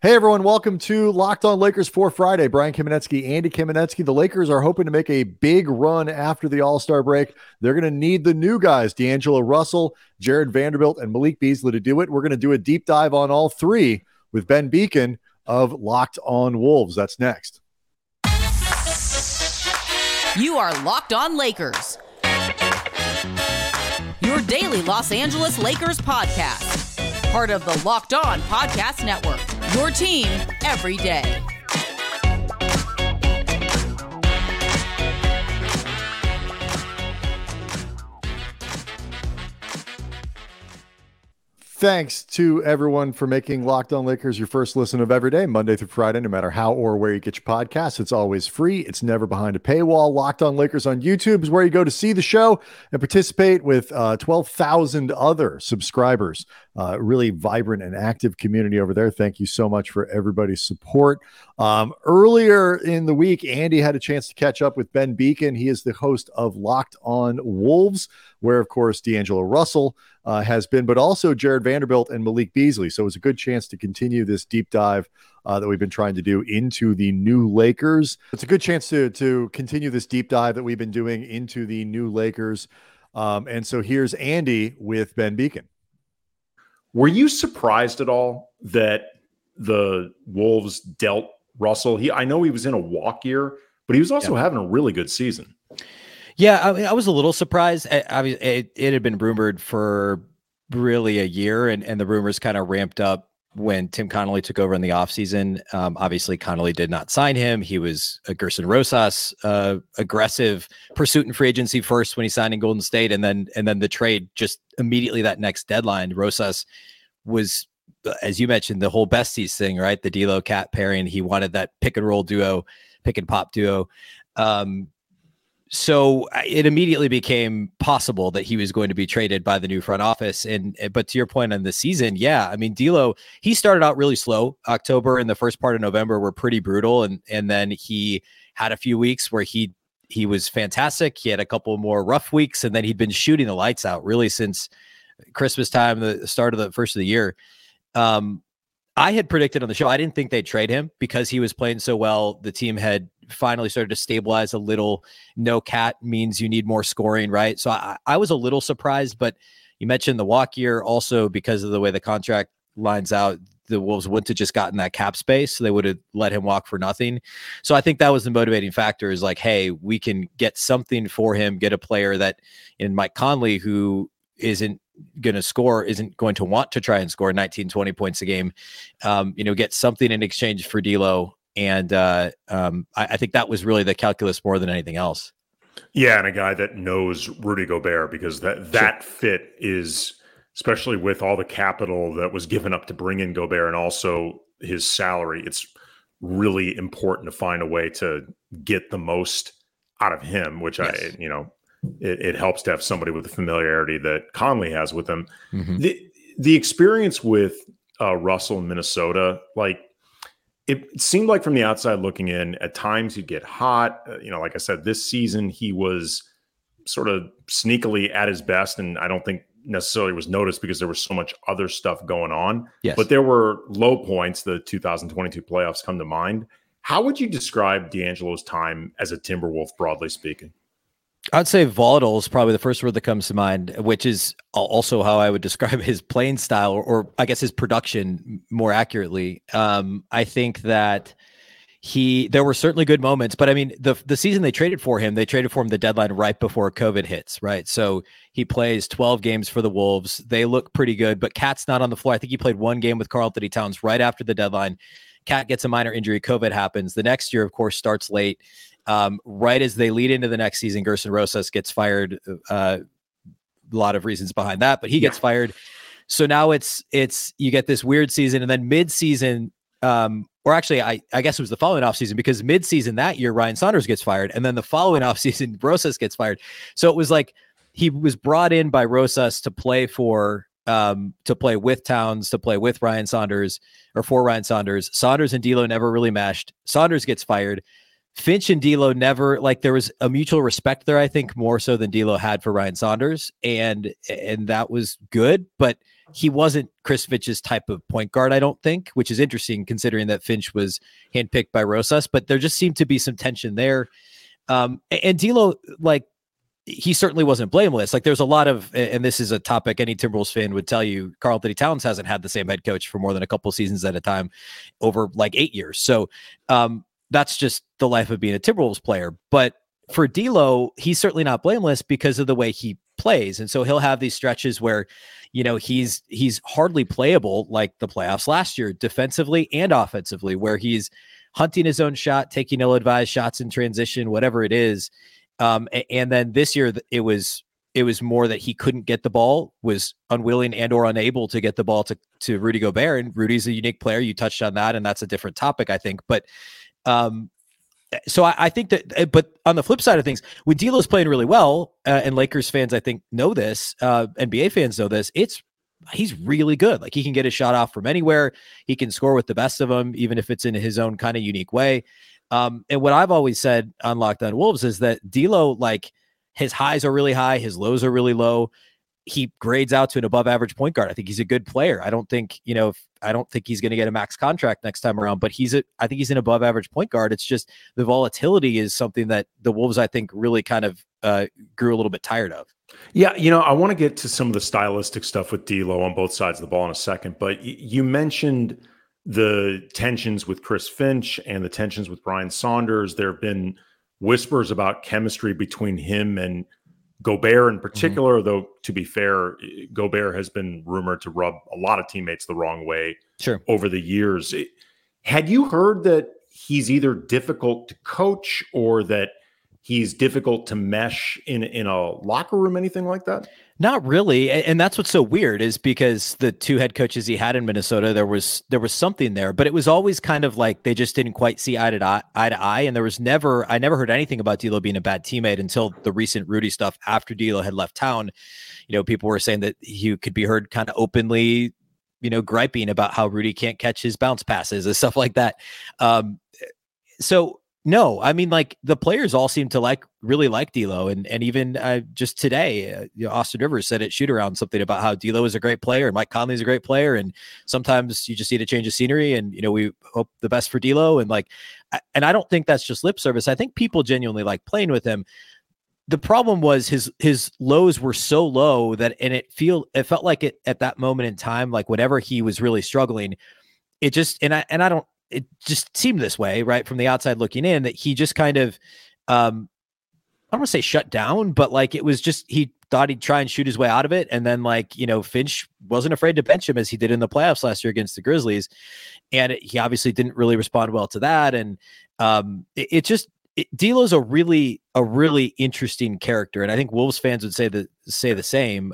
Hey everyone, welcome to Locked On Lakers for Friday. Brian Kamenetsky, Andy Kamenetsky. The Lakers are hoping to make a big run after the All-Star break. They're going to need the new guys, D'Angelo Russell, Jared Vanderbilt, and Malik Beasley to do it. We're going to do a deep dive on all three with Ben Beacon of Locked On Wolves. That's next. You are Locked On Lakers, your daily Los Angeles Lakers podcast. Part of the Locked On Podcast Network, your team every day. Thanks to everyone for making Locked On Lakers your first listen of every day, Monday through Friday, no matter how or where you get your podcasts. It's always free. It's never behind a paywall. Locked On Lakers on YouTube is where you go to see the show and participate with 12,000 other subscribers. Really vibrant and active community over there. Thank you so much for everybody's support. Earlier in the week, Andy had a chance to catch up with Ben Beacon. He is the host of Locked On Wolves, where, of course, D'Angelo Russell has been, but also Jared Vanderbilt and Malik Beasley. So it was a good chance to continue this deep dive that we've been trying to do into the new Lakers. It's a good chance to continue this deep dive that we've been doing into the new Lakers. And so here's Andy with Ben Beacon. Were you surprised at all that the Wolves dealt Russell? I know he was in a walk year, but he was also having a really good season. Yeah, I was a little surprised. It had been rumored for really a year, and the rumors kind of ramped up when Tim Connolly took over in the offseason. Obviously, Connolly did not sign him. He was a Gerson Rosas aggressive pursuit in free agency first when he signed in Golden State, and then the trade just immediately that next deadline. Rosas was, as you mentioned, the whole besties thing, right? The D'Lo Cat pairing. He wanted that pick and roll duo, pick and pop duo. So it immediately became possible that he was going to be traded by the new front office. But to your point on the season, yeah, I mean, D'Lo, he started out really slow. October and the first part of November were pretty brutal. And then he had a few weeks where he was fantastic. He had a couple more rough weeks, and then he'd been shooting the lights out really since Christmas time, the start of the first of the year. I had predicted on the show, I didn't think they'd trade him because he was playing so well. The team had finally started to stabilize a little. No Cat means you need more scoring, right? So I was a little surprised, but you mentioned the walk year also because of the way the contract lines out. The Wolves wouldn't have just gotten that cap space. So they would have let him walk for nothing. So I think that was the motivating factor is like, hey, we can get something for him, get a player that in Mike Conley, who isn't going to score, isn't going to want to try and score 19, 20 points a game, get something in exchange for D'Lo. And I think that was really the calculus more than anything else. Yeah, and a guy that knows Rudy Gobert, because that fit is, especially with all the capital that was given up to bring in Gobert and also his salary, it's really important to find a way to get the most out of him, which yes. It helps to have somebody with the familiarity that Conley has with him. Mm-hmm. The experience with Russell in Minnesota, like it seemed like from the outside looking in, at times he'd get hot. Like I said, this season he was sort of sneakily at his best, and I don't think necessarily was noticed because there was so much other stuff going on. Yes. But there were low points. The 2022 playoffs come to mind. How would you describe D'Angelo's time as a Timberwolf, broadly speaking? I'd say volatile is probably the first word that comes to mind, which is also how I would describe his playing style, or I guess his production more accurately. I think that there were certainly good moments, but I mean, the season they traded for him the deadline right before COVID hits, right? So he plays 12 games for the Wolves. They look pretty good, but Cat's not on the floor. I think he played one game with Karl-Anthony Towns right after the deadline. Cat gets a minor injury. COVID happens. The next year, of course, starts late. Right as they lead into the next season, Gerson Rosas gets fired. A lot of reasons behind that, but he gets fired. So now it's you get this weird season, and then mid-season, or actually, I guess it was the following offseason, because mid-season that year, Ryan Saunders gets fired, and then the following offseason, Rosas gets fired. So it was like he was brought in by Rosas to play with Towns, to play with Ryan Saunders, or for Ryan Saunders. Saunders and D'Lo never really meshed. Saunders gets fired. Finch and D'Lo never, like, there was a mutual respect there, I think, more so than D'Lo had for Ryan Saunders, and that was good. But he wasn't Chris Finch's type of point guard, I don't think, which is interesting considering that Finch was handpicked by Rosas, but there just seemed to be some tension there. And D'Lo, like, he certainly wasn't blameless. Like, there's a lot of, and this is a topic any Timberwolves fan would tell you, Karl Anthony Towns hasn't had the same head coach for more than a couple seasons at a time over like 8 years. So that's just the life of being a Timberwolves player. But for D'Lo, he's certainly not blameless because of the way he plays. And so he'll have these stretches where, you know, he's hardly playable, like the playoffs last year, defensively and offensively, where he's hunting his own shot, taking ill-advised shots in transition, whatever it is. And then this year it was more that he couldn't get the ball, was unwilling and or unable to get the ball to Rudy Gobert. And Rudy's a unique player. You touched on that, and that's a different topic, I think. But so I think that, but on the flip side of things, when D'Lo's playing really well, and Lakers fans, I think, know this, NBA fans know this, he's really good. Like, he can get a shot off from anywhere. He can score with the best of them, even if it's in his own kind of unique way. And what I've always said on Locked On Wolves is that D'Lo, like, his highs are really high, his lows are really low. He grades out to an above average point guard. I think he's a good player. I don't think he's going to get a max contract next time around, but I think he's an above average point guard. It's just the volatility is something that the Wolves, I think, really kind of grew a little bit tired of. Yeah, you know, I want to get to some of the stylistic stuff with D'Lo on both sides of the ball in a second, but you mentioned the tensions with Chris Finch and the tensions with Brian Saunders. There have been whispers about chemistry between him and Gobert in particular, though, to be fair, Gobert has been rumored to rub a lot of teammates the wrong way over the years. Had you heard that he's either difficult to coach or that he's difficult to mesh in a locker room, anything like that? Not really. And that's what's so weird, is because the two head coaches he had in Minnesota, there was something there, but it was always kind of like they just didn't quite see eye to eye. And I never heard anything about D'Lo being a bad teammate until the recent Rudy stuff after D'Lo had left town. You know, people were saying that he could be heard kind of openly, you know, griping about how Rudy can't catch his bounce passes and stuff like that. No, I mean, like, the players all seem to really like D'Lo, and even just today, Austin Rivers said at Shoot-Around something about how D'Lo is a great player and Mike Conley is a great player, and sometimes you just need a change of scenery, and, you know, we hope the best for D'Lo, and I don't think that's just lip service. I think people genuinely like playing with him. The problem was his lows were so low that, and it felt like it at that moment in time, like whenever he was really struggling, it just, it just seemed this way, right, from the outside looking in, that he just kind of, I don't want to say shut down, but like, it was just, he thought he'd try and shoot his way out of it. And then, like, you know, Finch wasn't afraid to bench him as he did in the playoffs last year against the Grizzlies. And he obviously didn't really respond well to that. And D'Lo's a really interesting character. And I think Wolves fans would say the same,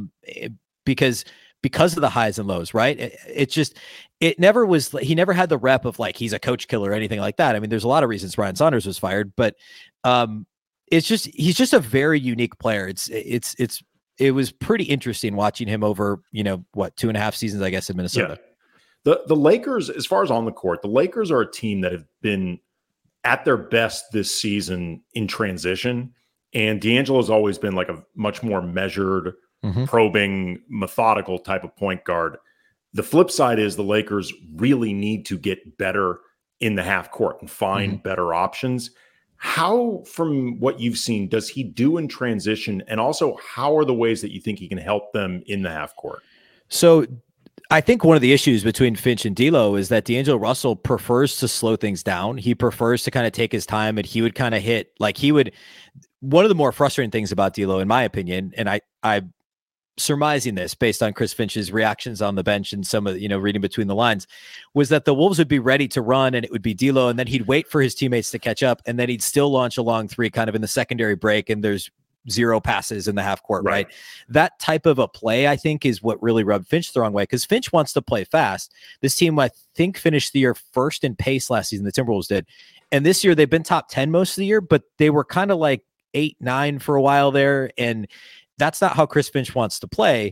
because of the highs and lows, right? He never had the rep of like, he's a coach killer or anything like that. I mean, there's a lot of reasons Brian Saunders was fired, but he's just a very unique player. It was pretty interesting watching him over, you know, 2.5 seasons, I guess, in Minnesota. Yeah. The Lakers, as far as on the court, the Lakers are a team that have been at their best this season in transition. And D'Angelo's always been like a much more measured, probing, methodical type of point guard. The flip side is the Lakers really need to get better in the half court and find better options. How, from what you've seen, does he do in transition? And also, how are the ways that you think he can help them in the half court? So I think one of the issues between Finch and D'Lo is that D'Angelo Russell prefers to slow things down. He prefers to kind of take his time, and he would kind of hit, like, one of the more frustrating things about D'Lo, in my opinion, and I'm surmising this based on Chris Finch's reactions on the bench and some of, reading between the lines, was that the Wolves would be ready to run and it would be D'Lo, and then he'd wait for his teammates to catch up, and then he'd still launch a long three kind of in the secondary break, and there's 0 passes in the half court, right? That type of a play, I think, is what really rubbed Finch the wrong way, because Finch wants to play fast. This team, I think, finished the year first in pace last season, the Timberwolves did. And this year they've been top 10 most of the year, but they were kind of like 8, 9 for a while there. And that's not how Chris Finch wants to play.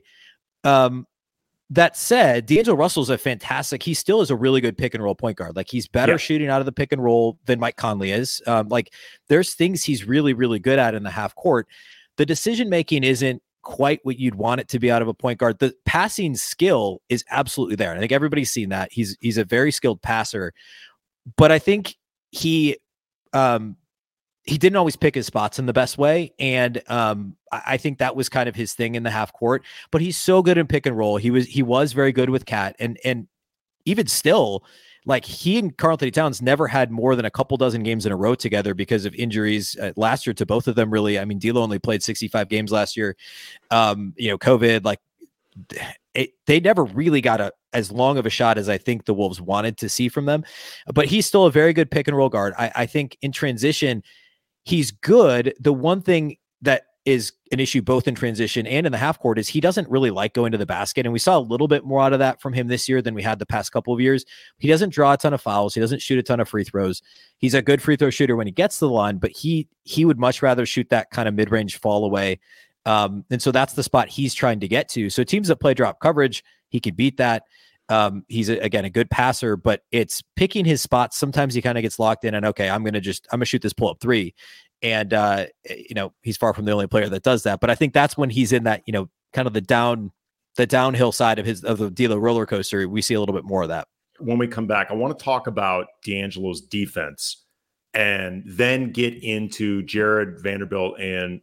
That said, D'Angelo Russell's he still is a really good pick and roll point guard. Like, he's better shooting out of the pick and roll than Mike Conley is. Like, there's things he's really, really good at in the half court. The decision-making isn't quite what you'd want it to be out of a point guard. The passing skill is absolutely there. And I think everybody's seen that. He's a very skilled passer, but I think he didn't always pick his spots in the best way. And I think that was kind of his thing in the half court, but he's so good in pick and roll. He was very good with Cat, and even still, like, he and Karl-Anthony Towns never had more than a couple dozen games in a row together because of injuries last year to both of them. Really, I mean, D'Lo only played 65 games last year. COVID, like, they never really got as long of a shot as I think the Wolves wanted to see from them. But he's still a very good pick and roll guard. I think in transition, he's good. The one thing that is an issue both in transition and in the half court is he doesn't really like going to the basket. And we saw a little bit more out of that from him this year than we had the past couple of years. He doesn't draw a ton of fouls. He doesn't shoot a ton of free throws. He's a good free throw shooter when he gets to the line, but he would much rather shoot that kind of mid-range fall away. And so that's the spot he's trying to get to. So teams that play drop coverage, he could beat that. He's again a good passer, but it's picking his spots. Sometimes he kind of gets locked in and, okay, I'm going to shoot this pull-up three. And, he's far from the only player that does that. But I think that's when he's in that, kind of the downhill side of the D'Lo roller coaster. We see a little bit more of that. When we come back, I want to talk about D'Angelo's defense and then get into Jared Vanderbilt and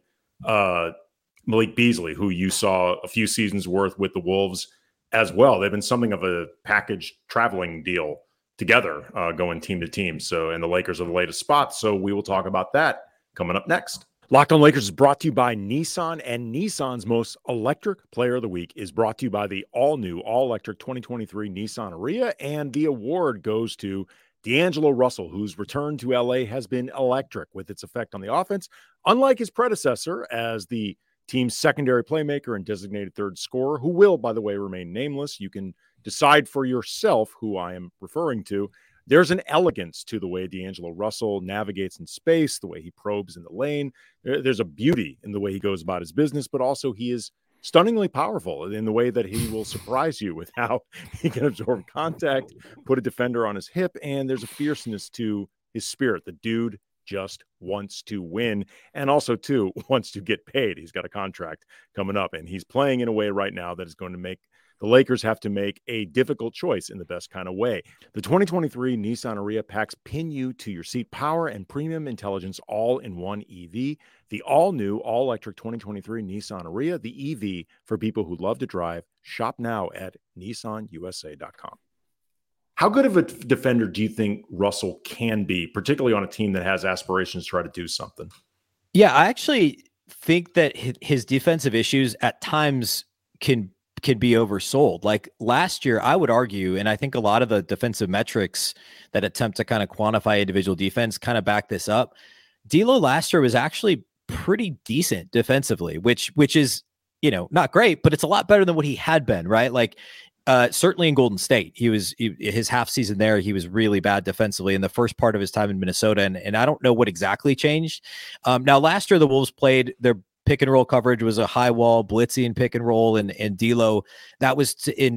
Malik Beasley, who you saw a few seasons worth with the Wolves as well. They've been something of a package traveling deal together, going team to team. So, and the Lakers are the latest spot. So we will talk about that coming up next. Locked On Lakers is brought to you by Nissan, and Nissan's most electric player of the week is brought to you by the all-new, all-electric 2023 Nissan Ariya, and the award goes to D'Angelo Russell, whose return to LA has been electric with its effect on the offense. Unlike his predecessor as the team's secondary playmaker and designated third scorer, who will, by the way, remain nameless. You can decide for yourself who I am referring to. There's an elegance to the way D'Angelo Russell navigates in space, the way he probes in the lane. There's a beauty in the way he goes about his business, but also he is stunningly powerful in the way that he will surprise you with how he can absorb contact, put a defender on his hip, and there's a fierceness to his spirit. The dude just wants to win, and also, too, wants to get paid. He's got a contract coming up, and he's playing in a way right now that is going to make the Lakers have to make a difficult choice in the best kind of way. The 2023 Nissan Ariya packs pin you to your seat power and premium intelligence all in one EV. The all-new, all-electric 2023 Nissan Ariya, the EV for people who love to drive. Shop now at nissanusa.com. How good of a defender do you think Russell can be, particularly on a team that has aspirations to try to do something? Yeah, I actually think that his defensive issues at times can be oversold. Like last year, I would argue, and I think a lot of the defensive metrics that attempt to kind of quantify individual defense kind of back this up. D'Lo last year was actually pretty decent defensively, which is, not great, but it's a lot better than what he had been, right? Like, certainly in Golden State, his half season there, he was really bad defensively in the first part of his time in Minnesota. And I don't know what exactly changed. Now last year, the Wolves played their pick and roll coverage was a high wall blitzing pick and roll, and D'Lo, that was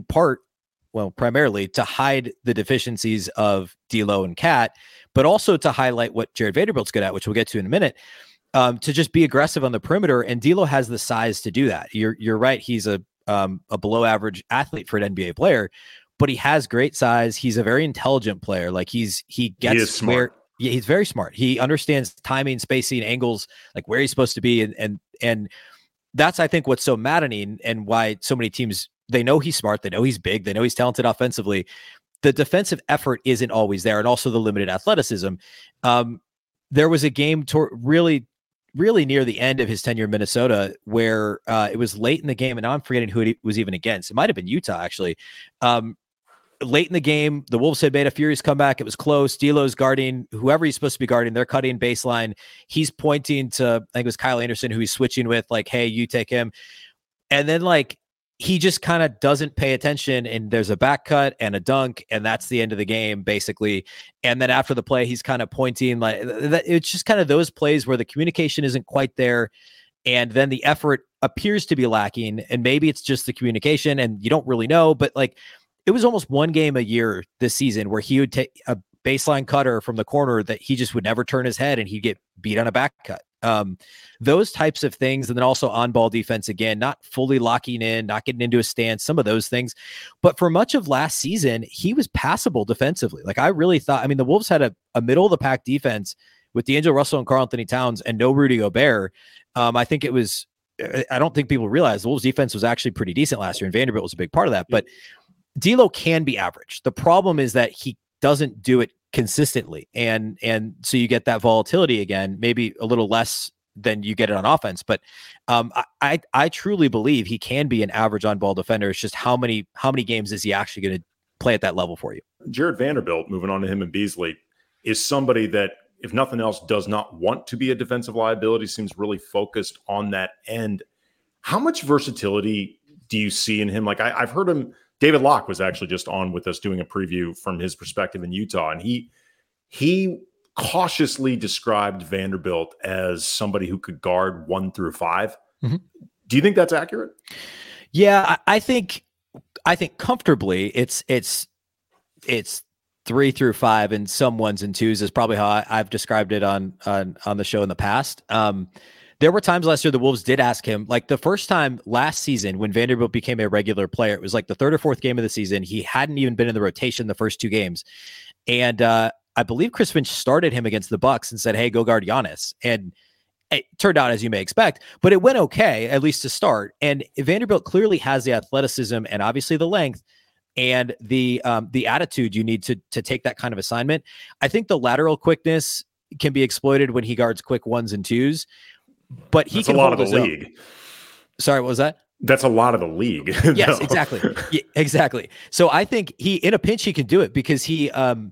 primarily to hide the deficiencies of D'Lo and Cat, but also to highlight what Jared Vanderbilt's good at, which we'll get to in a minute, to just be aggressive on the perimeter. And D'Lo has the size to do that. You're right. He's a below average athlete for an NBA player, but he has great size. He's a very intelligent player. Like he is smart. Yeah, he's very smart. He understands timing, spacing, angles, like where he's supposed to be. And that's, I think, what's so maddening and why so many teams, they know he's smart. They know he's big. They know he's talented offensively. The defensive effort isn't always there. And also the limited athleticism. There was a game really near the end of his tenure in Minnesota where it was late in the game. And now I'm forgetting who it was even against. It might've been Utah, actually. Late in the game, the Wolves had made a furious comeback. It was close. D'Lo's guarding whoever he's supposed to be guarding. They're cutting baseline. He's pointing to, I think it was Kyle Anderson, who he's switching with, like, hey, you take him. And then, like, he just kind of doesn't pay attention, and there's a back cut and a dunk, and that's the end of the game, basically. And then after the play, he's kind of pointing, like, it's just kind of those plays where the communication isn't quite there, and then the effort appears to be lacking, and maybe it's just the communication, and you don't really know, but, like, it was almost one game a year this season where he would take a baseline cutter from the corner that he just would never turn his head and he'd get beat on a back cut. Those types of things. And then also on-ball defense, again, not fully locking in, not getting into a stance, some of those things. But for much of last season, he was passable defensively. Like I really thought, I mean, the Wolves had a middle-of-the-pack defense with D'Angelo Russell and Karl-Anthony Towns and no Rudy Gobert. I think it was, I don't think people realize the Wolves defense was actually pretty decent last year, and Vanderbilt was a big part of that. But D'Lo can be average. The problem is that he doesn't do it consistently. And so you get that volatility again, maybe a little less than you get it on offense. But I truly believe he can be an average on-ball defender. It's just how many games is he actually going to play at that level for you? Jared Vanderbilt, moving on to him and Beasley, is somebody that, if nothing else, does not want to be a defensive liability, seems really focused on that end. How much versatility do you see in him? Like I've heard him, David Locke was actually just on with us doing a preview from his perspective in Utah, and he cautiously described Vanderbilt as somebody who could guard 1 through 5. Mm-hmm. Do you think that's accurate? Yeah, I think comfortably it's 3 through 5 and some 1s and 2s is probably how I've described it on the show in the past. There were times last year the Wolves did ask him, like the first time last season when Vanderbilt became a regular player, it was like the 3rd or 4th game of the season. He hadn't even been in the rotation the first 2 games. And I believe Chris Finch started him against the Bucks and said, hey, go guard Giannis. And it turned out as you may expect, but it went okay, at least to start. And Vanderbilt clearly has the athleticism and obviously the length and the attitude you need to take that kind of assignment. I think the lateral quickness can be exploited when he guards quick 1s and 2s, but he can hold his own. That's a lot of the league. Sorry, what was that? That's a lot of the league. Yes, exactly. Yeah, exactly. So I think in a pinch, he can do it because he's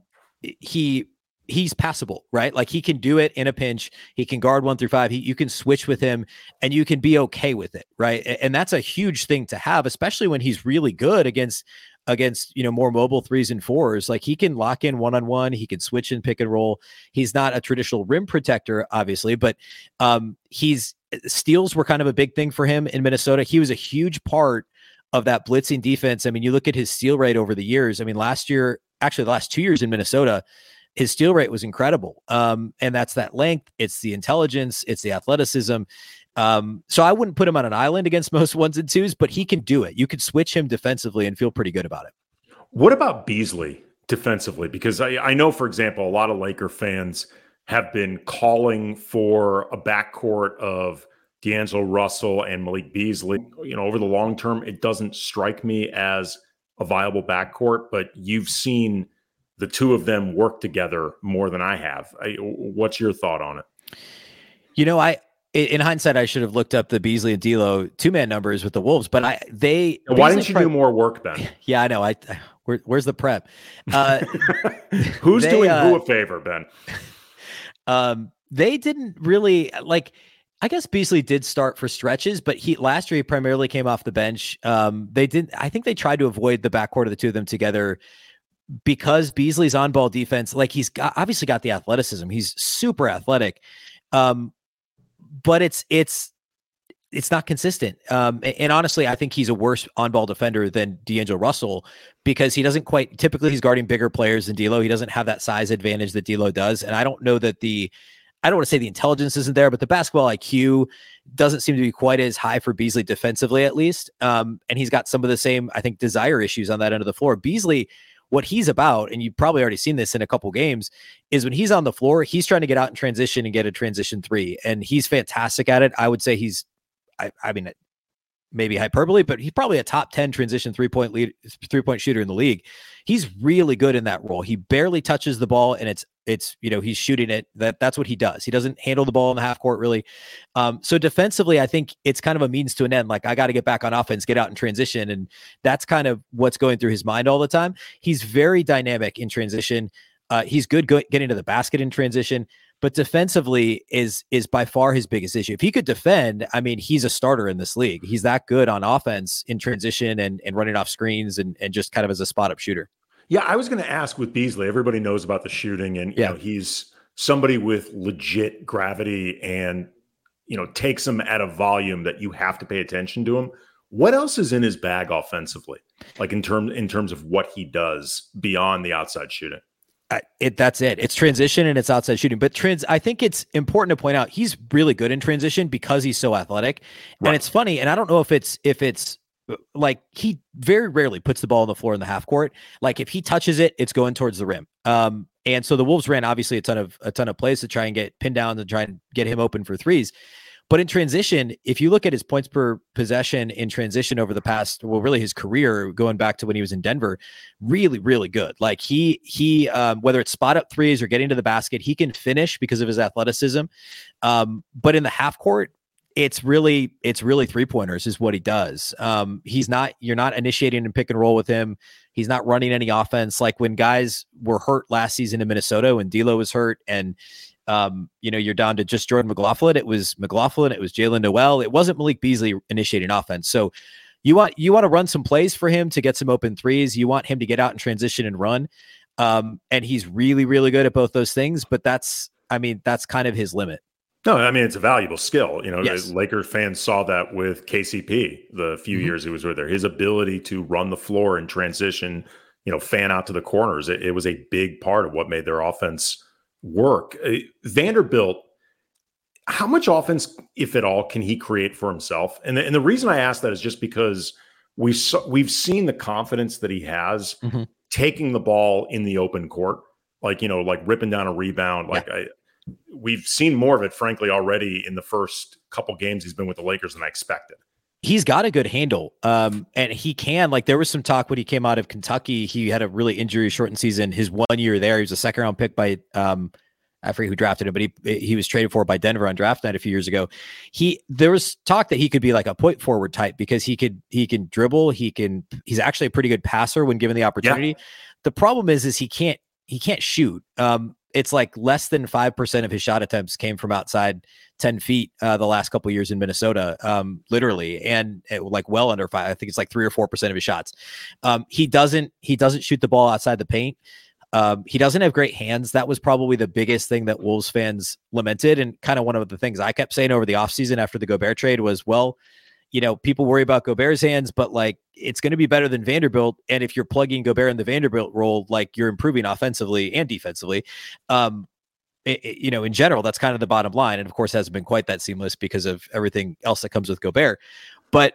passable, right? Like he can do it in a pinch. He can guard 1 through 5. You can switch with him and you can be okay with it. Right. And that's a huge thing to have, especially when he's really good against, more mobile 3s and 4s. Like he can lock in 1-on-1. He can switch and pick and roll. He's not a traditional rim protector, obviously, but steals were kind of a big thing for him in Minnesota. He was a huge part of that blitzing defense. I mean, you look at his steal rate over the years. I mean, the last 2 years in Minnesota, his steal rate was incredible. And that's that length. It's the intelligence. It's the athleticism. So I wouldn't put him on an island against most 1s and 2s, but he can do it. You could switch him defensively and feel pretty good about it. What about Beasley defensively? Because I know, for example, a lot of Laker fans have been calling for a backcourt of D'Angelo Russell and Malik Beasley. Over the long term, it doesn't strike me as a viable backcourt, but you've seen the two of them work together more than I have. What's your thought on it? In hindsight, I should have looked up the Beasley and D'Lo 2-man numbers with the Wolves, but why didn't you do more work, Ben? Yeah, I know. Where's the prep? Who's doing who a favor, Ben? They didn't really I guess Beasley did start for stretches, but last year he primarily came off the bench. I think they tried to avoid the backcourt of the two of them together because Beasley's on-ball defense, he's obviously got the athleticism. He's super athletic. But it's not consistent. And honestly, I think he's a worse on-ball defender than D'Angelo Russell because he doesn't typically he's guarding bigger players than D'Lo. He doesn't have that size advantage that D'Lo does. And I don't know that I don't want to say the intelligence isn't there, but the basketball IQ doesn't seem to be quite as high for Beasley defensively, at least. And he's got some of the same, I think, desire issues on that end of the floor. Beasley, what he's about, and you've probably already seen this in a couple games, is when he's on the floor, he's trying to get out in transition and get a transition 3. And he's fantastic at it. I would say I mean, maybe hyperbole, but he's probably a top 10 transition 3-point shooter in the league. He's really good in that role. He barely touches the ball and it's he's shooting it. That's what he does. He doesn't handle the ball in the half court really. So defensively, I think it's kind of a means to an end. I got to get back on offense, get out in transition. And that's kind of what's going through his mind all the time. He's very dynamic in transition. He's good getting to the basket in transition, but defensively is by far his biggest issue. If he could defend, I mean, he's a starter in this league. He's that good on offense in transition and running off screens and just kind of as a spot up shooter. Yeah, I was going to ask with Beasley, everybody knows about the shooting and he's somebody with legit gravity and, takes him at a volume that you have to pay attention to him. What else is in his bag offensively? In terms of what he does beyond the outside shooting? That's it. It's transition and it's outside shooting. But I think it's important to point out he's really good in transition because he's so athletic. Right. And it's funny, and I don't know if it's like he very rarely puts the ball on the floor in the half court. Like if he touches it, it's going towards the rim. And so the Wolves ran obviously a ton of plays to try and get pinned down and try and get him open for threes. But in transition, if you look at his points per possession in transition over the past, well, really his career going back to when he was in Denver, really, really good. Like he whether it's spot up threes or getting to the basket, he can finish because of his athleticism. But in the half court, it's really 3-pointers is what he does. You're not initiating and pick and roll with him. He's not running any offense. Like when guys were hurt last season in Minnesota, when D'Lo was hurt and you're down to just Jordan McLaughlin. It was McLaughlin. It was Jalen Noel. It wasn't Malik Beasley initiating offense. So you want to run some plays for him to get some open threes. You want him to get out and transition and run. And he's really, really good at both those things. But that's kind of his limit. No, I mean, it's a valuable skill. Yes. Lakers fans saw that with KCP the few years he was with there. His ability to run the floor and transition, fan out to the corners. It was a big part of what made their offense work. Vanderbilt, how much offense, if at all, can he create for himself? And the reason I ask that is just because we've seen the confidence that he has taking the ball in the open court, like ripping down a rebound. We've seen more of it, frankly, already in the first couple games he's been with the Lakers than I expected. He's got a good handle. And he can, there was some talk when he came out of Kentucky, he had a really injury shortened season. His 1 year there, he was a 2nd round pick by, I forget who drafted him, but he was traded for by Denver on draft night a few years ago. There was talk that he could be like a point forward type because he can dribble. He's actually a pretty good passer when given the opportunity. Yeah. The problem is he can't shoot. It's like less than 5% of his shot attempts came from outside 10 feet the last couple of years in Minnesota, literally, and well under 5. I think it's like 3 or 4% of his shots. He doesn't shoot the ball outside the paint. He doesn't have great hands. That was probably the biggest thing that Wolves fans lamented, and kind of one of the things I kept saying over the offseason after the Gobert trade was, well, people worry about Gobert's hands, but it's going to be better than Vanderbilt. And if you're plugging Gobert in the Vanderbilt role, you're improving offensively and defensively. In general, that's kind of the bottom line. And of course, hasn't been quite that seamless because of everything else that comes with Gobert. But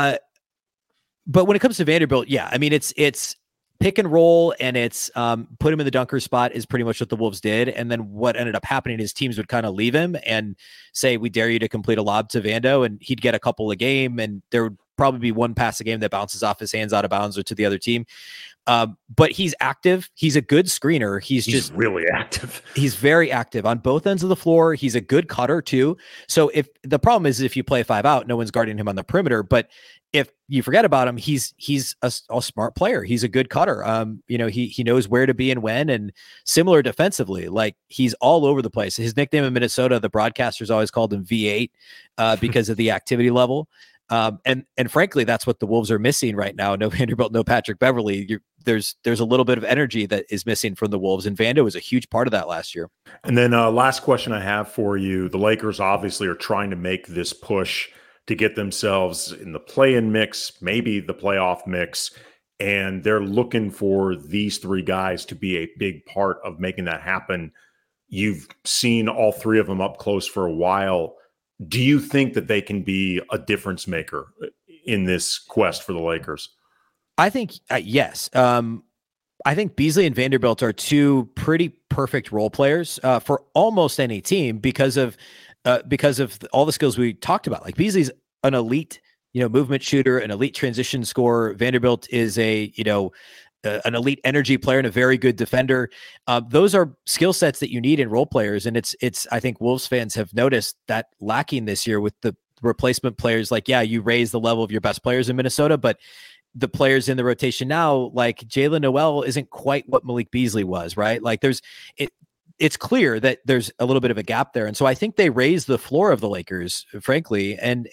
when it comes to Vanderbilt, yeah, I mean, it's pick and roll, and it's put him in the dunker spot is pretty much what the Wolves did. And then what ended up happening is teams would kind of leave him and say, we dare you to complete a lob to Vando, and he'd get a couple a game, and there would probably be one pass a game that bounces off his hands out of bounds or to the other team. But he's active. He's a good screener. He's just really active. He's very active on both ends of the floor. He's a good cutter too. So if the problem is if you play 5 out, no one's guarding him on the perimeter, but if you forget about him, he's a smart player. He's a good cutter. He knows where to be and when, and similar defensively, he's all over the place. His nickname in Minnesota, the broadcasters always called him V8 because of the activity level. And frankly, that's what the Wolves are missing right now. No Vanderbilt, no Patrick Beverley. There's a little bit of energy that is missing from the Wolves, and Vando was a huge part of that last year. And then last question I have for you. The Lakers obviously are trying to make this push to get themselves in the play-in mix, maybe the playoff mix, and they're looking for these 3 guys to be a big part of making that happen. You've seen all 3 of them up close for a while. Do you think that they can be a difference maker in this quest for the Lakers? I think yes. I think Beasley and Vanderbilt are 2 pretty perfect role players for almost any team because of all the skills we talked about. Beasley's an elite, movement shooter, an elite transition scorer. Vanderbilt is an elite energy player and a very good defender. Those are skill sets that you need in role players. And it's, I think Wolves fans have noticed that lacking this year with the replacement players. You raise the level of your best players in Minnesota, but the players in the rotation now, like Jalen Noel, isn't quite what Malik Beasley was, right? It's clear that there's a little bit of a gap there. And so I think they raised the floor of the Lakers, frankly. And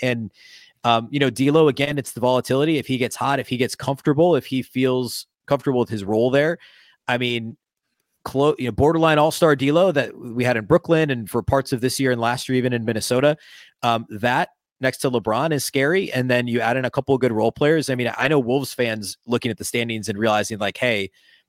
D'Lo, again, it's the volatility. If he gets hot, if he gets comfortable, if he feels comfortable with his role there, I mean, borderline all-star D'Lo that we had in Brooklyn and for parts of this year and last year, even in Minnesota, that next to LeBron is scary. And then you add in a couple of good role players. I mean, I know Wolves fans looking at the standings and realizing hey,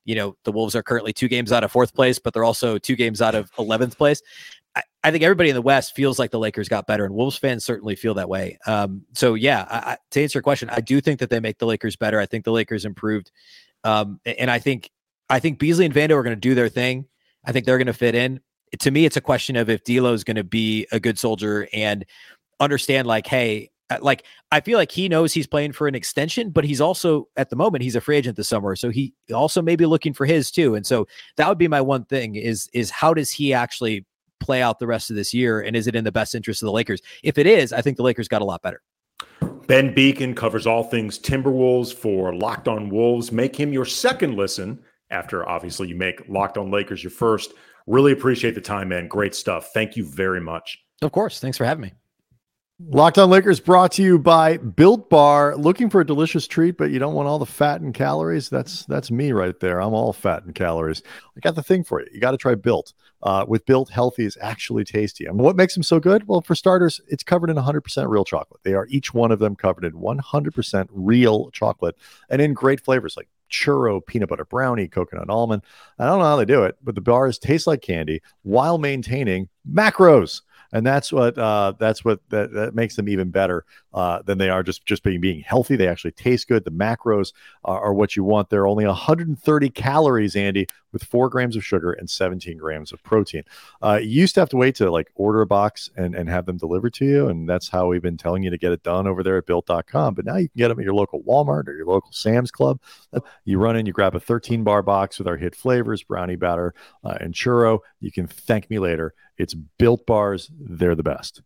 the Wolves are currently 2 games out of 4th place, but they're also 2 games out of 11th place. I think everybody in the West feels like the Lakers got better, and Wolves fans certainly feel that way. To answer your question, I do think that they make the Lakers better. I think the Lakers improved. And I think Beasley and Vando are going to do their thing. I think they're going to fit in. To me, it's a question of if D'Lo is going to be a good soldier and understand, like, hey, like, I feel like he knows he's playing for an extension, but he's also, at the moment, he's a free agent this summer. So he also may be looking for his too. And so that would be my one thing is how does he actually play out the rest of this year? And is it in the best interest of the Lakers? If it is, I think the Lakers got a lot better. Ben Beacon covers all things Timberwolves for Locked On Wolves. Make him your second listen after, obviously, you make Locked On Lakers your first. Really appreciate the time, man. Great stuff. Thank you very much. Of course. Thanks for having me. Locked On Lakers brought to you by Built Bar. Looking for a delicious treat, but you don't want all the fat and calories? That's me right there. I'm all fat and calories. I got the thing for you. You got to try Built. With Built, healthy is actually tasty. And what makes them so good? Well, for starters, it's covered in 100% real chocolate. They are each one of them covered in 100% real chocolate and in great flavors like churro, peanut butter brownie, coconut almond. I don't know how they do it, but the bars taste like candy while maintaining macros. And that's what that makes them even better than they are just being healthy. They actually taste good. The macros are what you want. They're only 130 calories, Andy, with 4 grams of sugar and 17 grams of protein. You used to have to wait to like order a box and have them delivered to you. And that's how we've been telling you to get it done over there at Built.com. But now you can get them at your local Walmart or your local Sam's Club. You run in, you grab a 13-bar box with our hit flavors, brownie batter, and churro. You can thank me later. It's Built Bars. They're the best.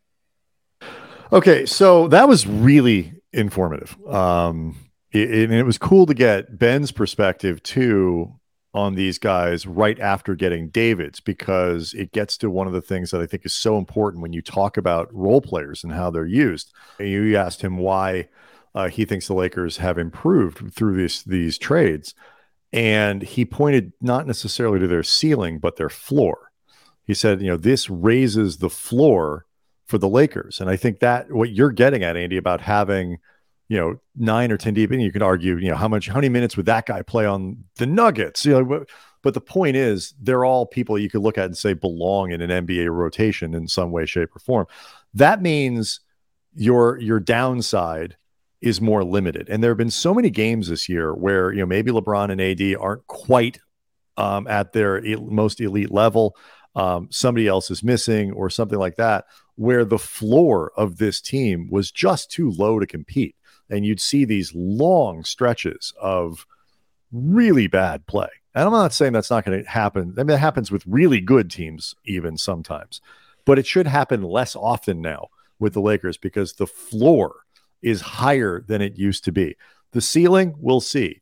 Okay, so that was really informative. It was cool to get Ben's perspective, too, on these guys right after getting David's, because it gets to one of the things that I think is so important when you talk about role players and how they're used. You asked him why he thinks the Lakers have improved through these trades, and he pointed not necessarily to their ceiling, but their floor. He said, this raises the floor for the Lakers. And I think that what you're getting at, Andy, about having, 9 or 10 deep, and you can argue, how many minutes would that guy play on the Nuggets? But the point is, they're all people you could look at and say belong in an NBA rotation in some way, shape, or form. That means your downside is more limited. And there have been so many games this year where, maybe LeBron and AD aren't quite at their most elite level. Somebody else is missing or something like that, where the floor of this team was just too low to compete. And you'd see these long stretches of really bad play. And I'm not saying that's not going to happen. I mean, it happens with really good teams even sometimes, but it should happen less often now with the Lakers because the floor is higher than it used to be. The ceiling, we'll see.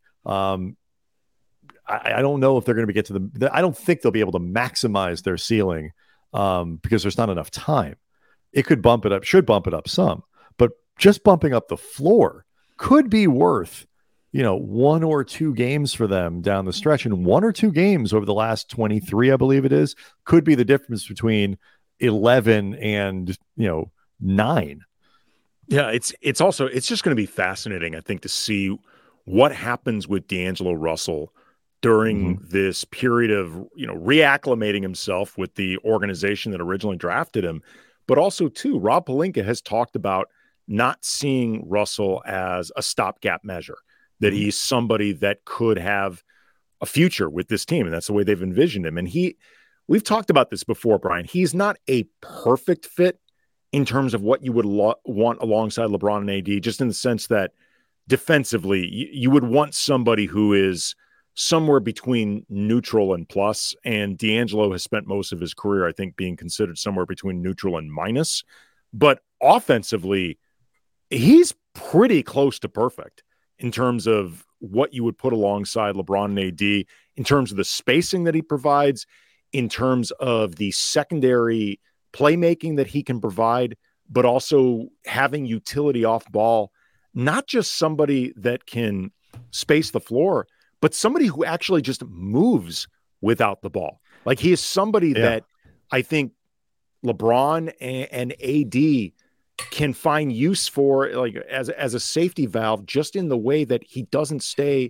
I don't know if they're going to get to I don't think they'll be able to maximize their ceiling because there's not enough time. It should bump it up some, but just bumping up the floor could be worth, 1 or 2 games for them down the stretch. And 1 or 2 games over the last 23, I believe it is, could be the difference between 11 and, 9. Yeah, it's just going to be fascinating, I think, to see what happens with D'Angelo Russell during this period of, reacclimating himself with the organization that originally drafted him. But also, too, Rob Pelinka has talked about not seeing Russell as a stopgap measure, that he's somebody that could have a future with this team. And that's the way they've envisioned him. And we've talked about this before, Brian. He's not a perfect fit in terms of what you would want alongside LeBron and AD, just in the sense that defensively, you would want somebody who is somewhere between neutral and plus, and D'Angelo has spent most of his career, I think, being considered somewhere between neutral and minus. But offensively, he's pretty close to perfect in terms of what you would put alongside LeBron and AD, in terms of the spacing that he provides, in terms of the secondary playmaking that he can provide, but also having utility off ball, not just somebody that can space the floor, but somebody who actually just moves without the ball. Like, he is somebody that I think LeBron and AD can find use for, like, as a safety valve, just in the way that he doesn't stay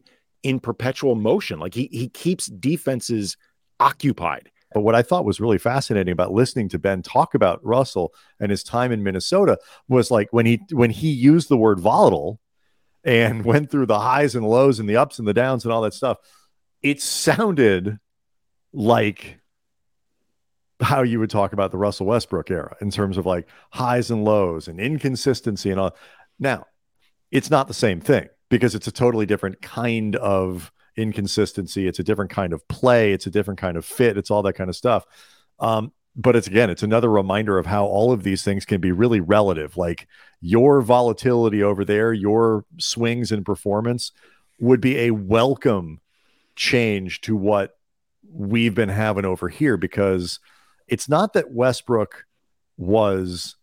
in perpetual motion. Like he keeps defenses occupied. But what I thought was really fascinating about listening to Ben talk about Russell and his time in Minnesota was like when he used the word volatile and went through the highs and lows and the ups and the downs and all that stuff, it sounded like how you would talk about the Russell Westbrook era in terms of like highs and lows and inconsistency and all. Now, it's not the same thing because it's a totally different kind of inconsistency. It's a different kind of play. It's a different kind of fit. It's all that kind of stuff. But it's another reminder of how all of these things can be really relative. Like your volatility over there, your swings in performance would be a welcome change to what we've been having over here, because it's not that Westbrook was,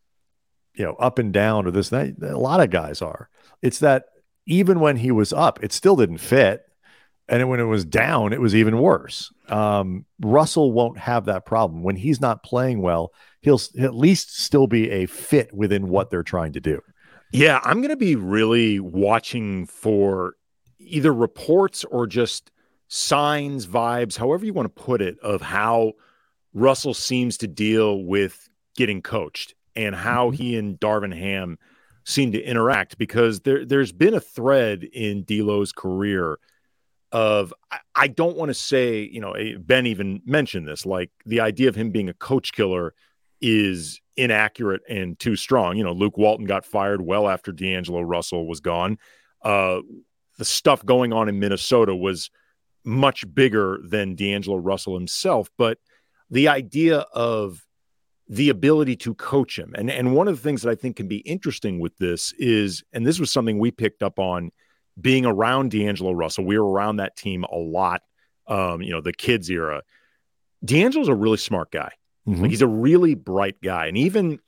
up and down or this, that. A lot of guys are. It's that even when he was up, it still didn't fit. And when it was down, it was even worse. Russell won't have that problem. When he's not playing well, he'll at least still be a fit within what they're trying to do. Yeah, I'm going to be really watching for either reports or just signs, vibes, however you want to put it, of how Russell seems to deal with getting coached and how he and Darvin Ham seem to interact, because there's been a thread in D'Lo's career of, I don't want to say, Ben even mentioned this, like the idea of him being a coach killer is inaccurate and too strong. Luke Walton got fired well after D'Angelo Russell was gone. The stuff going on in Minnesota was much bigger than D'Angelo Russell himself, but the idea of the ability to coach him. And one of the things that I think can be interesting with this is, and this was something we picked up on being around D'Angelo Russell. We were around that team a lot, the kids era. D'Angelo's a really smart guy. Mm-hmm. Like, he's a really bright guy. And even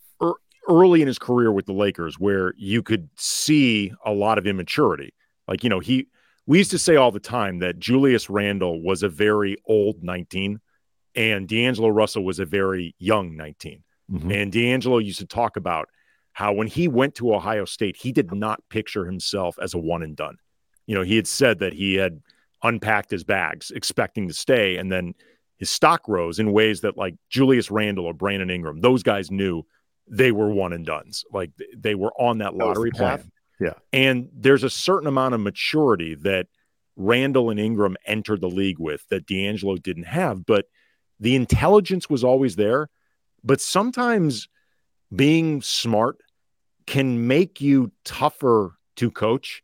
early in his career with the Lakers, where you could see a lot of immaturity, like, we used to say all the time that Julius Randle was a very old 19 and D'Angelo Russell was a very young 19. Mm-hmm. And D'Angelo used to talk about how when he went to Ohio State, he did not picture himself as a one and done. He had said that he had unpacked his bags expecting to stay, and then his stock rose in ways that, like, Julius Randle or Brandon Ingram, those guys knew they were one and dones. Like, they were on that lottery path. Yeah. And there's a certain amount of maturity that Randle and Ingram entered the league with that D'Angelo didn't have, but the intelligence was always there. But sometimes being smart can make you tougher to coach.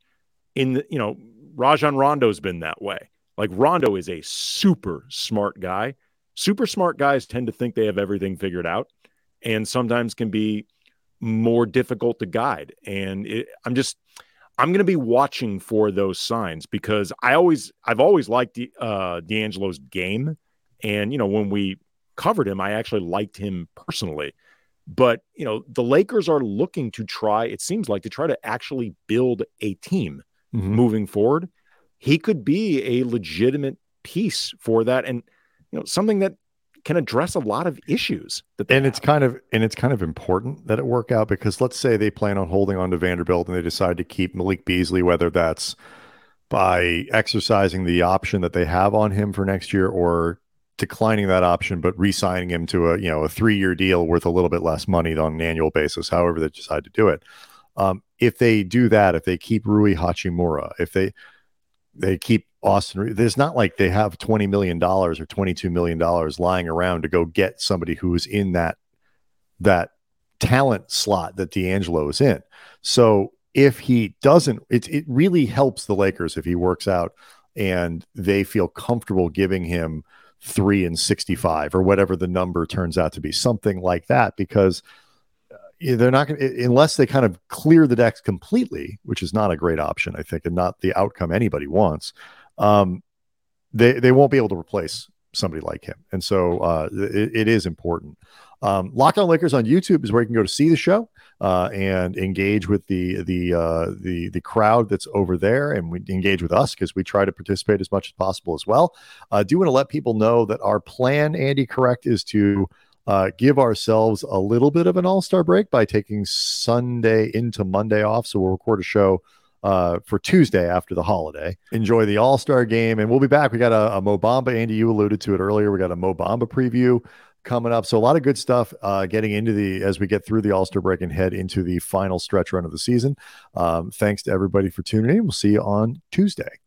Rajon Rondo's been that way. Like, Rondo is a super smart guy. Super smart guys tend to think they have everything figured out, and sometimes can be more difficult to guide. And I'm going to be watching for those signs, because I've always liked D'Angelo's game. And, when we covered him, I actually liked him personally. But, the Lakers are looking to try to actually build a team moving forward. He could be a legitimate piece for that. And, something that can address a lot of issues. It's kind of important that it work out, because let's say they plan on holding on to Vanderbilt and they decide to keep Malik Beasley, whether that's by exercising the option that they have on him for next year or declining that option, but re-signing him to a 3-year deal worth a little bit less money on an annual basis, however they decide to do it. If they do that, if they keep Rui Hachimura, if they keep Austin, there's not like they have $20 million or $22 million lying around to go get somebody who is in that talent slot that D'Angelo is in. So if he doesn't, it really helps the Lakers if he works out and they feel comfortable giving him 3 and 65 or whatever the number turns out to be, something like that, because they're not going to, unless they kind of clear the decks completely, which is not a great option, I think, and not the outcome anybody wants. They won't be able to replace somebody like him. And so it is important. Locked On Lakers on YouTube is where you can go to see the show and engage with the crowd that's over there, and we engage with us because we try to participate as much as possible as well. I do want to let people know that our plan, Andy, correct, is to give ourselves a little bit of an all-star break by taking Sunday into Monday off. So we'll record a show for Tuesday after the holiday. Enjoy the All-Star game, and we'll be back. We got a Mo Bamba. Andy, you alluded to it earlier. We got a Mo Bamba preview coming up. So a lot of good stuff getting into as we get through the All-Star break and head into the final stretch run of the season. Thanks to everybody for tuning in. We'll see you on Tuesday.